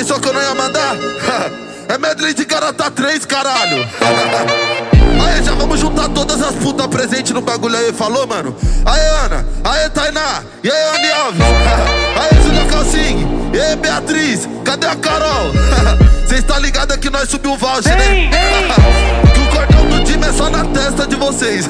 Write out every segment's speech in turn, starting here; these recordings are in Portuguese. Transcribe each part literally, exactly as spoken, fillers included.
pensou que eu não ia mandar? É medley de garota três, caralho. Aí, já vamos juntar todas as putas presentes no bagulho aí, falou, mano? Aí, Ana, aí, Tainá, e aí, Andy Alves, aí, Julia Calcing, e aí, Beatriz, cadê a Carol? Cês tá ligado que nós subiu o voucher, né? Que o cordão do time é só na testa de vocês.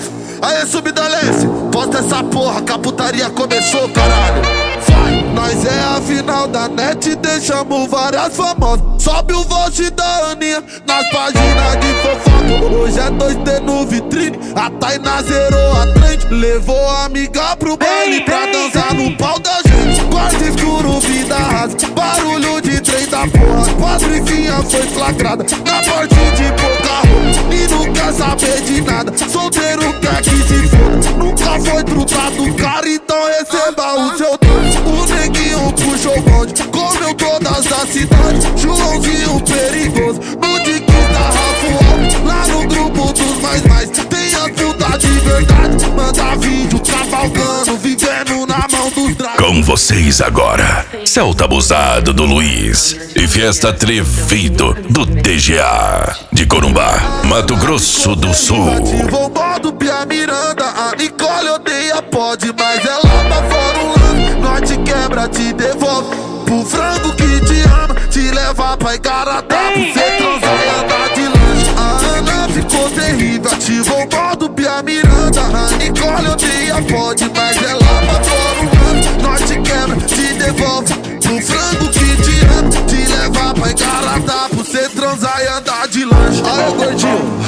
Aí, subida leste, posta essa porra que a putaria começou, caralho. Vai! Nós é a final da net, deixamos várias famosas. Sobe o voucher da Aninha nas páginas de fofoca. Hoje é dois D no vitrine, a Tainá zerou a trend. Levou a amiga pro baile pra dançar no pau da gente. Quarto escuro, vida rasa, barulho de trem da porra. Patricinha foi flagrada na porte de pouca roupa. E não quer saber de nada, solteiro quer que se foda. Nunca foi trutado, cara, então receba o seu dono. O neguinho puxou o bonde, comeu todas as cidades. Joãozinho perigoso, no de quinta Rafael. Lá no grupo dos mais mais, tem a puta de verdade. Manda vídeo cavalgando, vivendo na mão dos dragões. Com vocês agora, Celta Abusado do Luiz e Fiesta Atrevido do D G A de Corumbá, Mato Grosso do Sul. Ativou o modo Pia Miranda, a Nicole odeia pode, mas ela tá fora um lance. Nós te quebra, te devolve pro frango que te ama, te leva pra Igaratá, pra cê transar e andar de lanche. A Ana ficou terrível, ativou o modo Pia Miranda, a Nicole odeia pode, mas ela tá fora um lance. Nós te quebra, te devolve pro frango que te ama, te leva pra Igaratá, pra cê transar e andar de lanche. Aí, gordinho,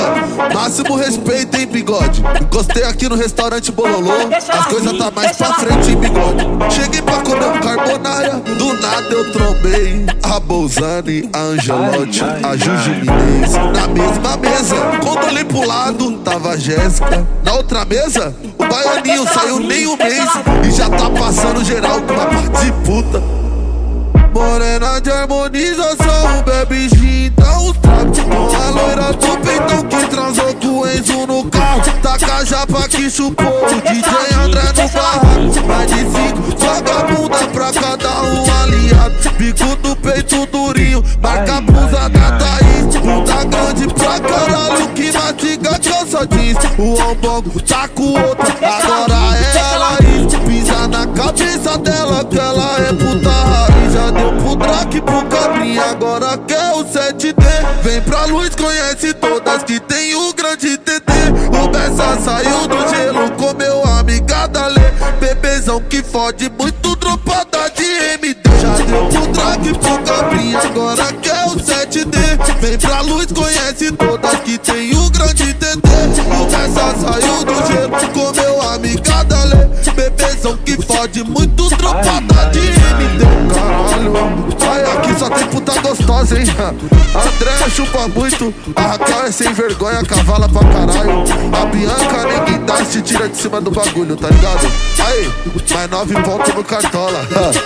máximo respeito, hein, bigode. Encostei aqui no restaurante Bololô, as coisas tá mais pra frente, hein, bigode. Cheguei pra comer um carbonara, do nada eu trombei a Bolzani, a Angelotti, a Juju Minez na mesma mesa. Quando olhei pro lado, tava a Jéssica. Na outra mesa, o baianinho saiu nem um mês e já tá passando geral com uma parte de puta. Morena de harmonização, bebe gin, dá uns trapos. Com a loira do peitão que transou com o Enzo no carro. Taca a japa que chupou o D J André no barraco. Mais de cinco, joga a bunda pra cada um aliado. Bico do peito durinho, marca a blusa da Thaís. Bunda grande pra caralho que mastiga calça jeans. O ombongo tá com outra, agora é a Laís. Pisa na cabeça dela que ela é puta raiz. Já deu pro Drake, pro Cabrinha, agora quer o sete D. Vem pra luz, conhece todas que tem o grande T T. O Bessa saiu do gelo, comeu a amiga da Lê. Bebezão que fode muito, dropada de M D. Já deu pro Drake, pro Cabrinha, agora quer o sete D. Vem pra luz, conhece todas que tem o grande T T. O Bessa saiu do gelo, comeu a amiga da Lê. Bebezão que fode muito, dropada de M D. Caralho, ai, aqui só tem puta gostosa, hein? André chupa muito, a Raquel é sem vergonha, cavala pra caralho. A Bianca ninguém dá, se tira de cima do bagulho, tá ligado? Aí, mais nove pontos no cartola.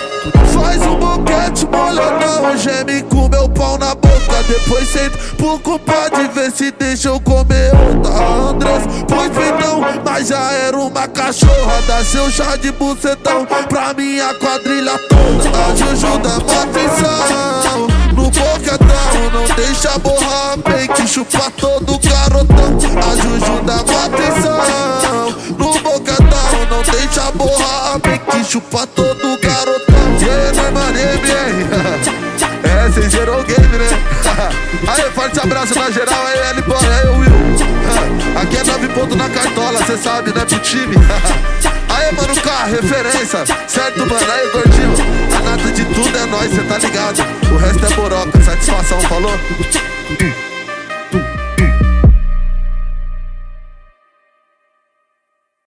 Faz um boquete molhadão, geme com meu pau na boca. Depois senta pro compadre ver se deixa eu comer outra. Andrés, pois peitão, mas já era uma cachorra. Dá seu chá de bucetão pra minha quadrilha toda. A Juju dá uma atenção no boquetão, não deixa borrar bem que chupa todo garotão. A Juju dá uma atenção no boquetão, não deixa borrar bem que chupa todo garotão. E aí, Norman M R, é, cês zerou o game, né? Aí, forte abraço na geral, aí, L Boy, aí, Will. Aqui é nove pontos na cartola, cê sabe, né, pro time. Aí, mano, K, referência, certo, mano? Aí, gordinho, a nata de tudo é nóis, cê tá ligado? O resto é boroca, satisfação, falou?